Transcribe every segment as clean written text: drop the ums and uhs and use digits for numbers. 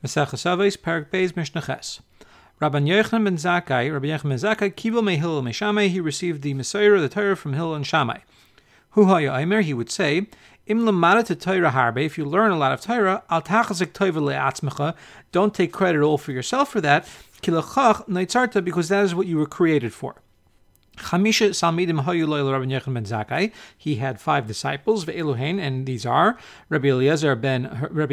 Maseches Avos, Perek Beis, Mishnah Ches. Rabban Yochanan ben Zakkai, Rabbi Yochanan ben Zakkai, Kibel me Hillel me Shammai, he received the Messiah, the Torah from Hillel and Shammai. Hu haya Omer, he would say, Im lamada Torah harbe, if you learn a lot of Torah, al tachazik tova le'atzmecha, don't take credit all for yourself for that, kilachach neitzarta, because that is what you were created for. Chamisha Salmidim Hayu Loyal Rabbi Yochanan ben Zakkai. He had 5 disciples, ve'eluhein, and these are Rabbi Eliezer ben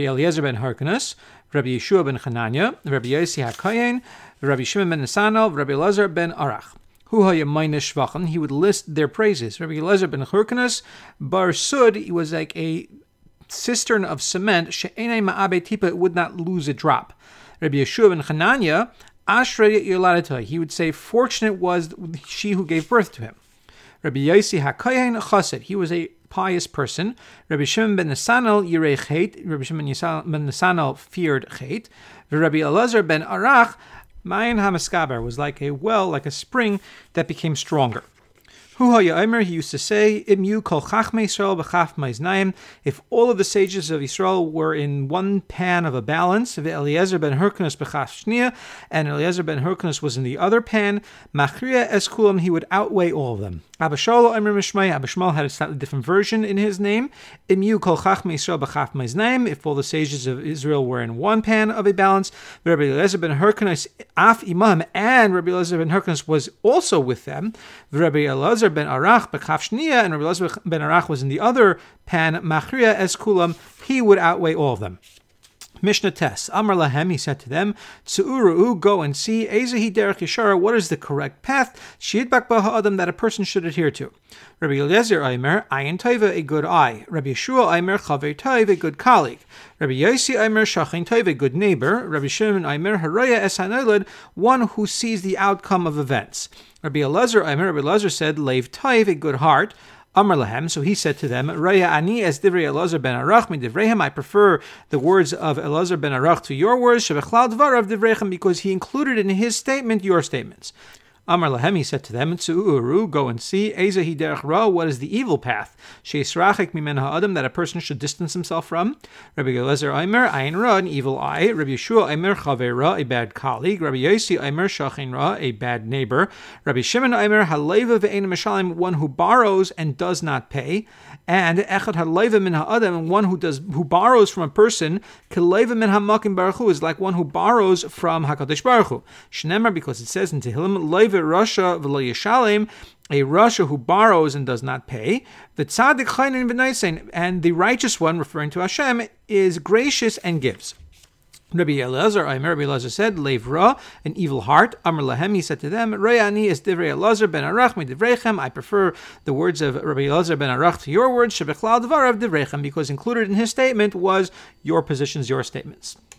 Hyrcanus, Rabbi Yeshua ben Chananya, Rabbi Yossi HaKohen, Rabbi Shimon ben Nesanel, Rabbi Elazar ben Arach. Hu haya meine shvachim. He would list their praises. Rabbi Eliezer ben Hyrcanus, Bar Sud, he was like a cistern of cement. She'enei ma'abe tipa, it would not lose a drop. Rabbi Yeshua ben Chananya, Ashrei Yoladatah, he would say, fortunate was she who gave birth to him. Rabbi Yossi HaKohen Chassid, he was a pious person. Rabbi Shimon ben Nesanel Yirei Chet, Rabbi Shimon ben Nesanel feared Chet. Rabbi Elazar ben Arach, Mayin HaMeskaber, was like a well, like a spring that became stronger. Hu haya Omer, he used to say, Im yu kol chachmei Yisrael b'chaf ma'aznayim, if all of the sages of Yisrael were in one pan of a balance, ve'Eliezer ben Hyrcanus b'chaf shnia, and Eliezer ben Hyrcanus was in the other pan, machriya es kulam, he would outweigh all of them. Abba Shaul Omer Mishmai, Abba Shmuel had a slightly different version in his name. Im yu kol chachmei Yisrael b'chaf ma'aznayim, if all the sages of Israel were in one pan of a balance, Rabbi Eliezer ben Hyrcanus af imam, and Rabbi Eliezer ben Hyrcanus was also with them, Rabbi Elazar ben Arach b'chaf shnia, and Rabbi Elazar ben Arach was in the other pan, machriya es kulam, he would outweigh all of them. Mishnah Tes, Amar Lahem, he said to them, Tzu'uru, go and see, Ezehi derech yeshara, what is the correct path, Sheyidbak ba ha'adam, that a person should adhere to. Rabbi Eliezer Omer, Ayin Tova, a good eye. Rabbi Yeshua Omer, Chaver Tov, a good colleague. Rabbi Yossi Omer, Shachin Tov, a good neighbor. Rabbi Shimon Omer, Haraya es hanolad, one who sees the outcome of events. Rabbi Elazar Omer, Rabbi Elazar said, Leiv Tov, a good heart. Amar Lahem, so he said to them, Raya ani es divrei Elazar ben Arach mi divreihem, I prefer the words of Elazar ben Arach to your words, shebechlal dvarav divreihem, because he included in his statement your statements. Amar Lahem, he said to them, Tzu'uru, go and see, Ezehi derech ra, what is the evil path, she'israchik mimen ha'adam, that a person should distance himself from. Rabbi Eliezer Omer, ayin ra, an evil eye. Rabbi Yeshua Omer, chaver ra, a bad colleague. Rabbi Yossi Omer, shachin ra, a bad neighbor. Rabbi Shimon Omer, haleva ve'ein mishalim, one who borrows and does not pay. And echad haleva min ha'adam, one who borrows from a person, keleva min ha'makim baruch hu, is like one who borrows from HaKadosh Baruch Hu. Shneimar, because it says in Tehillim, leiva Rasha v'lo yeshalem, a Rasha who borrows and does not pay. The tzaddik chaynin v'naisen, and the righteous one, referring to Hashem, is gracious and gives. Rabbi Elazar said, Leiv ra, an evil heart. Amar Lahem, he said to them, Rayani es divrei Elazar ben Arach mi divreichem, I prefer the words of Rabbi Elazar ben Arach to your words, shebechlal dvarav divreichem, because included in his statement was your positions, your statements.